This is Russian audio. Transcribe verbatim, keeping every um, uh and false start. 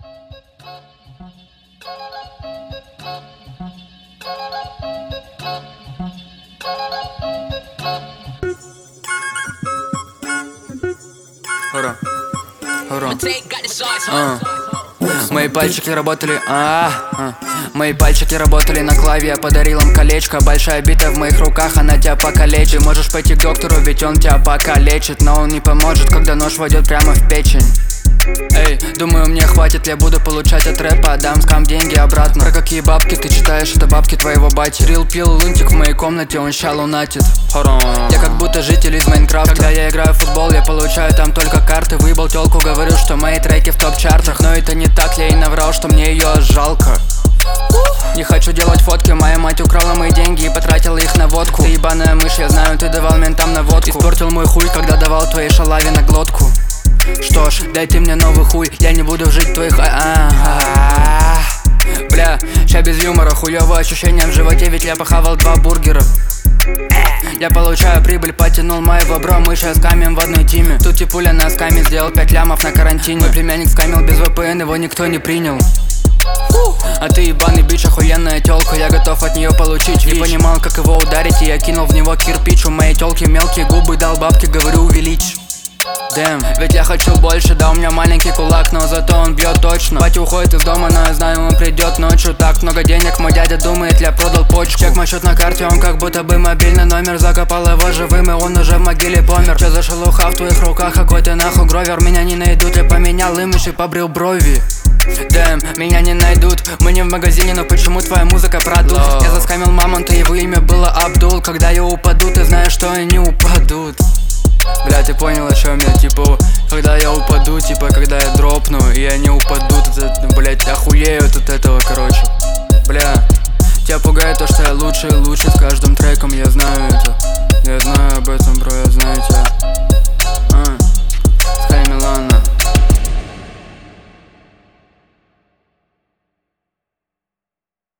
Ура. Ура. А. Мои пальчики работали, а, а Мои пальчики работали на клаве, я подарил им колечко. Большая бита в моих руках, она тебя покалечит. Можешь пойти к доктору, ведь он тебя покалечит, но он не поможет, когда нож войдет прямо в печень. Эй, думаю, мне хватит, я буду получать от рэпа, отдам скам деньги обратно. Про какие бабки ты читаешь, это бабки твоего бати. Рил пил лунтик в моей комнате, он ща лунатит. Я как будто житель из Майнкрафта. Когда я играю в футбол, я получаю там только карты. Выебал тёлку, говорю, что мои треки в топ-чартах. Но это не так, я ей наврал, что мне её жалко. Не хочу делать фотки, моя мать украла мои деньги и потратила их на водку. Ты ебаная мышь, я знаю, ты давал ментам на водку. Испортил мой хуй, когда давал твоей шалаве на глотку. Что ж, дайте мне новый хуй, я не буду жить в твоих... А-а-а. Бля, ща без юмора, хуёво ощущение в животе, ведь я похавал два бургера. Я получаю прибыль, потянул моего бро, мы щас скамим в одной тиме. Тут типуля на скаме сделал пять лямов на карантине. Мой племянник скамил без вэ пэ эн, его никто не принял. А ты ебаный бич, охуенная тёлка, я готов от неё получить вич. Не понимал, как его ударить, и я кинул в него кирпич. У моей тёлки мелкие губы, дал бабки, говорю, увеличь. Дэм, ведь я хочу больше, да у меня маленький кулак, но зато он бьет точно. Батя уходит из дома, но я знаю, он придет ночью. Так много денег, мой дядя думает, я продал почку. Чек мой счет на карте, он как будто бы мобильный номер. Закопал его живым, и он уже в могиле помер. Чё за шелуха в твоих руках, какой ты нахуй гровер? Меня не найдут, я поменял имидж и побрил брови. Дэм, меня не найдут, мы не в магазине, но почему твоя музыка продут? Love. Я заскамил мамонта, его имя было Абдул. Когда я упаду, ты знаешь, что они упадут. Бля, ты понял, о чем я, типа, когда я упаду, типа, когда я дропну, и они упадут, это, блять, охуеют от этого, короче. Бля, тебя пугает то, что я лучше и лучше с каждым треком, я знаю это, я знаю.